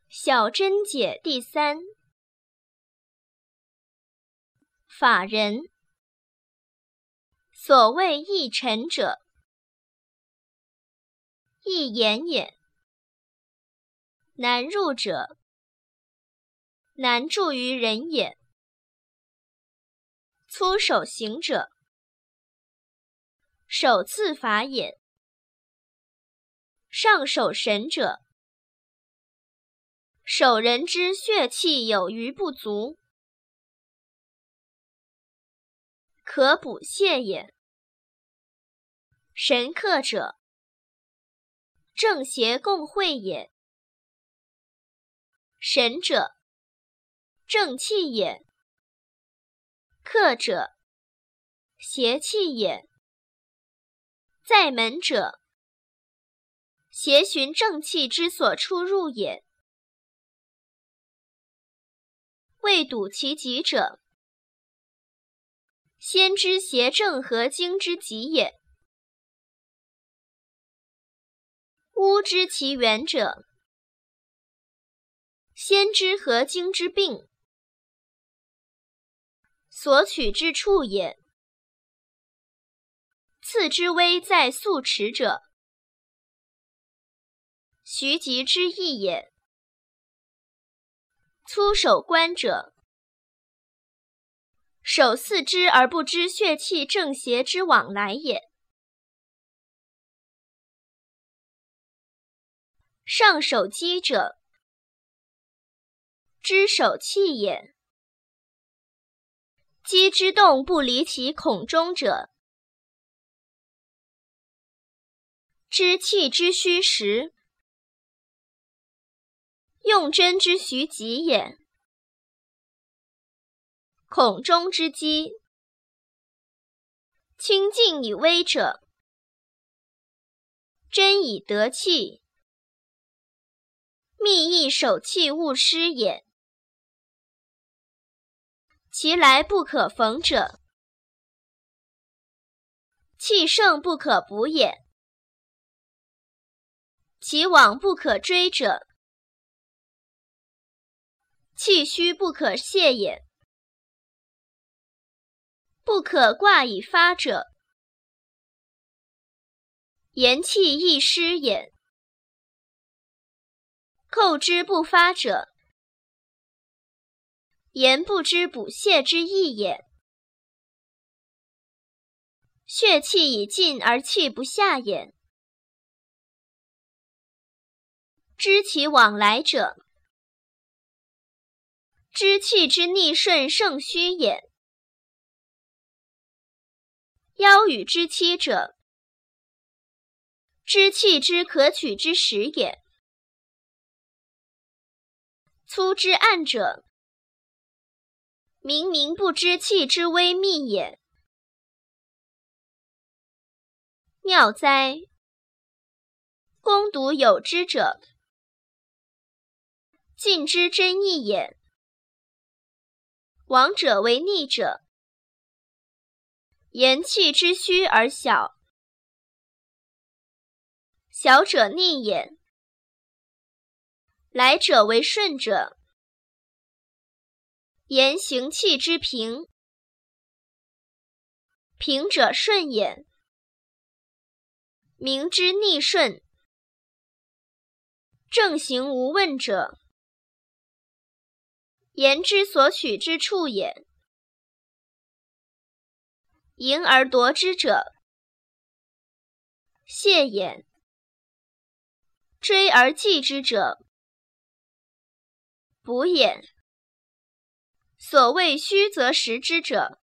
小真解第三。法人，所谓易陈者，易言也；难入者，难助于人也；粗手行者，手次法也；上手神者，手人之血气有余不足，可补泻也。神客者，正邪共会也。神者，正气也；客者，邪气也。在门者，邪循正气之所出入也。未睹其极者，先知邪正合经之极也。巫知其源者，先知合经之病，所取之处也。次之危在速持者，徐疾之意也。粗手观者，手四肢而不知血气正邪之往来也。上手击者，知手气也。击之动不离其孔中者，知气之虚实，用针之徐疾也。孔中之机，清静以微者，针以得气，密意手气勿失也。其来不可缝者，气盛不可补也。其往不可追者，气虚不可泄也。不可挂以发者，言气易失也。扣之不发者，言不知补泻之意也。血气已尽而气不下也。知其往来者，知气之逆顺盛虚也。夭与之期者，知气之可取之时也。粗之暗者，明明不知气之微密也。妙哉！攻读有之者，尽知真意也。往者为逆者，言气之虚而小，小者逆也。来者为顺者，言行气之平，平者顺也。明之逆顺，正行无问者，言之所取之处也。迎而夺之者，泄也。追而继之者，补也。所谓虚则实之者，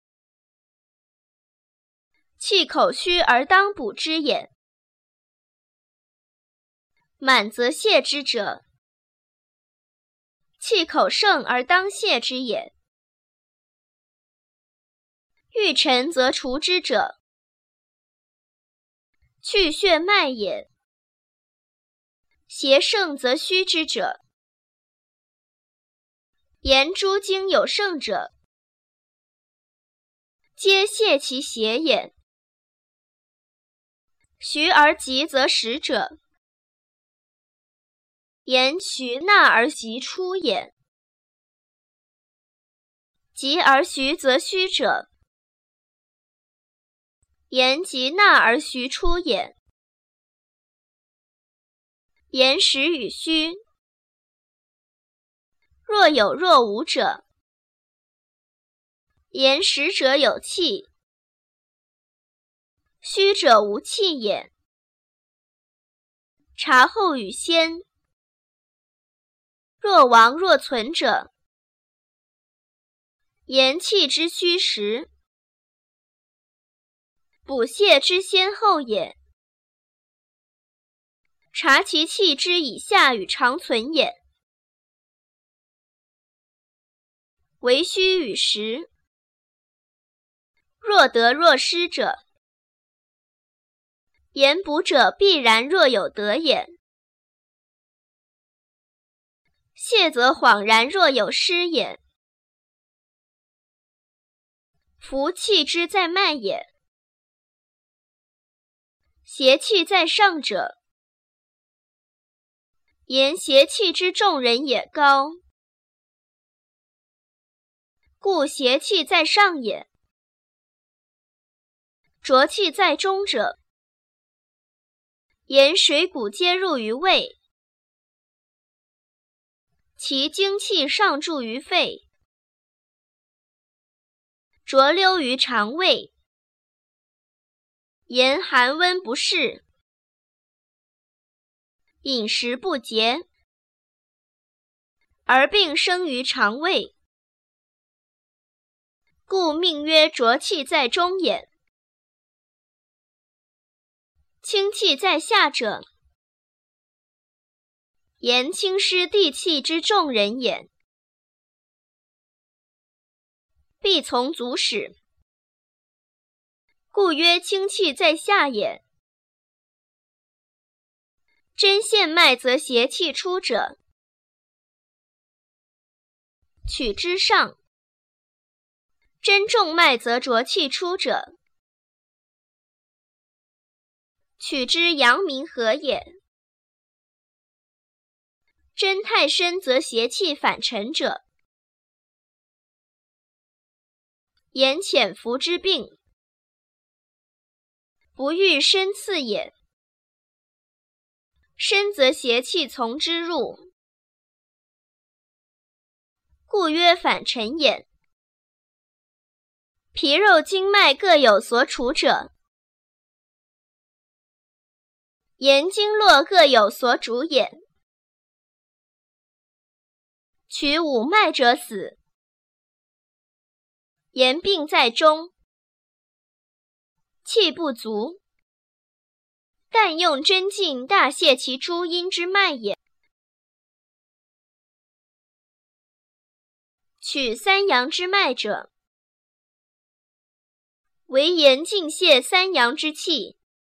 气口虚而当补之也。满则泄之者，气口盛而当泄之也。欲沉则除之者，去血脉也。邪盛则虚之者，言诸经有盛者，皆泄其邪也。徐而急则实者， 言徐纳而习出也。及而徐则虚者，言及纳而徐出也。言实与虚，若有若无者，言实者有气，虚者无气也。察后与先，若亡若存者，言气之虚实，补泻之先后也。察其气之以下与长存也。为虚与实，若得若失者，言补者必然若有得也。泻则恍然若有失也。夫气之在脉也，邪气在上者，言邪气之众人也高，故邪气在上也。浊气在中者，言水谷皆入于胃，其精气上注于肺，浊溜于肠胃，言寒温不适，饮食不节，而病生于肠胃，故命曰浊气在中也。清气在下者，言清湿地气之众人也，必从足始，故曰清气在下也。针陷脉则邪气出者，取之上；针重脉则浊气出者，取之阳明和也。针太深则邪气反沉者，言潜伏之病，不欲深刺也。深则邪气从之入，故曰反沉也。皮肉经脉各有所处者，言经络各有所主也。取五脉者死，言病在中，气不足，但用针劲大泄其诸阴之脉也。取三阳之脉者，为言尽泄三阳之气，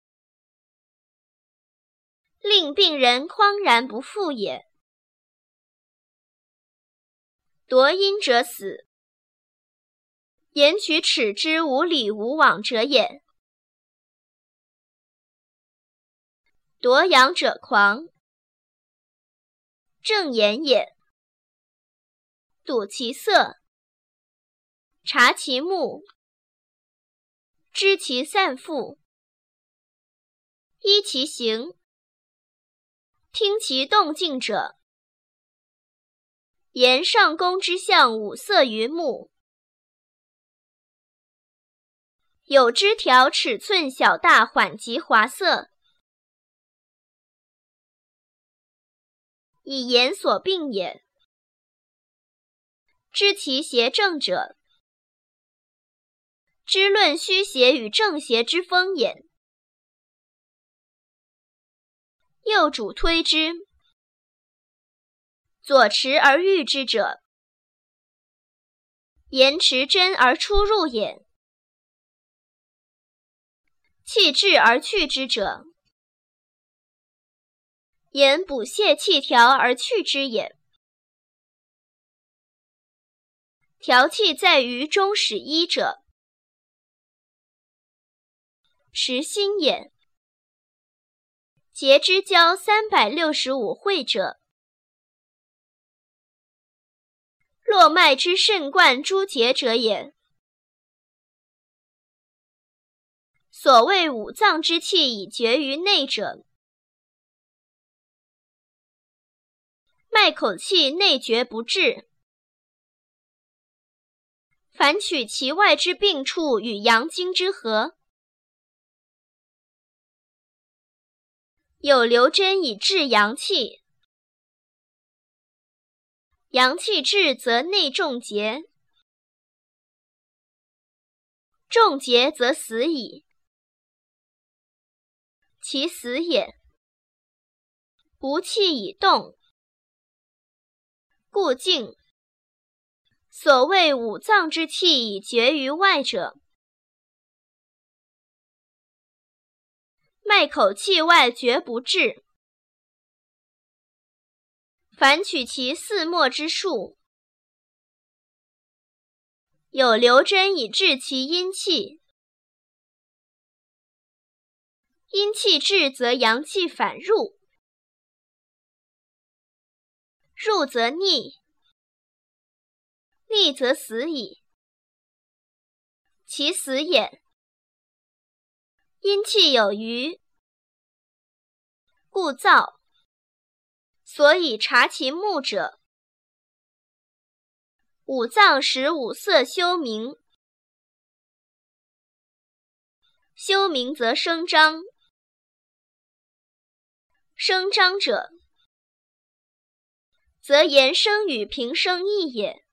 令病人匡然不复也。夺阴者死，言取齿之无理无往者也。夺阳者狂，正言也。睹其色，察其目，知其散复，依其形，听其动静者，言上宫之象五色于目，有枝条尺寸小大缓急华色，以言所病也。知其邪正者，知论虚邪与正邪之风也。右主推之，左持而御之者，言持真而出入也。气滞而去之者，言补泻气调而去之也。调气在于中始一者，实心也。结之交365会者， 络脉之肾贯诸结者也。所谓五脏之气已绝于内者，脉口气内绝不至。凡取其外之病处与阳经之合，有留针以治阳气。阳气至则内重结，重结则死矣。其死也，不气以动，故静。所谓五脏之气已绝于外者，脉口气外绝不至。凡取其四末之数，有留针以治其阴气。阴气至则阳气反入，入则逆，逆则死矣。其死也，阴气有余，故燥。所以察其目者，五脏使五色休明，休明则生张，生张者，则言生与平生异也。